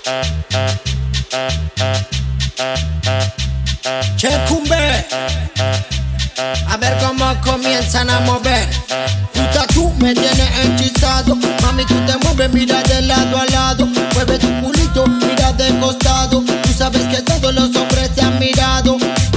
Checumbe, a ver cómo comienzan a mover. Puta, tú me tienes hechizado. Mami, tú te mueves, mira de lado a lado. Mueve tu culito, mira de costado. Tú sabes que todos los hombres te han mirado.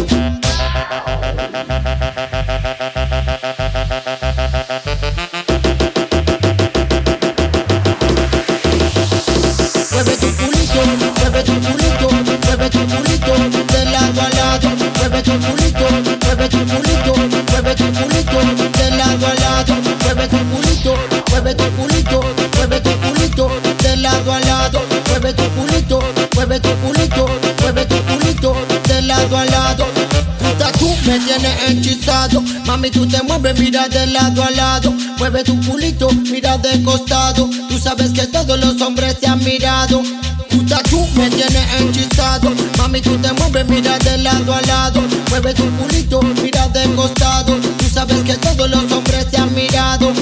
Mueve tu culito, mueve tu culito, mueve tu culito de lado a lado. Mueve tu culito, mueve tu culito, mueve tu culito de lado a lado. Mueve tu culito, mueve tu culito, mueve tu culito de lado a lado. Mueve tu culito, mueve tu culito, mueve tu culito de lado a lado. Puta, tú me tienes hechizado. Mami, tú te mueves, mira de lado a lado. Mueve tu culito, mira de costado. Tú sabes que todos los hombres te han mirado. Puta, tú me tienes hechizado. Mami, tú te mueves, mira de lado a lado. Mueve tu culito, mira de costado. Tú sabes que todos los hombres te han mirado.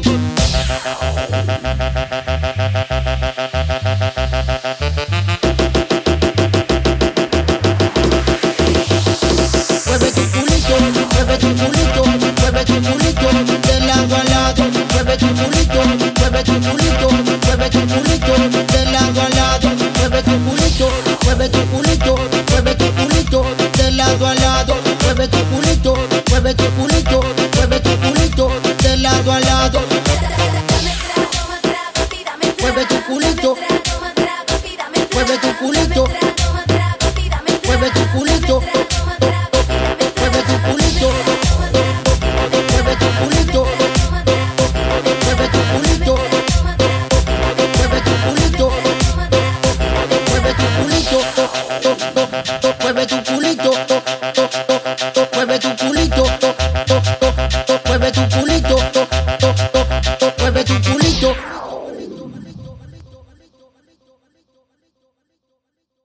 Mueve tu culito, mueve tu culito, mueve tu culito de lado a lado. Mueve tu culito, mueve tu culito, mueve tu culito de lado a lado. Mueve tu culito, mueve tu culito, mueve tu culito de lado a lado. Mueve tu culito, mueve tu culito, mueve tu culito de lado a lado. Mueve tu culito, mueve tu culito, mueve tu culito, mueve tu culito, mueve tu culito, mueve tu culito, mueve tu culito, mueve tu culito, mueve tu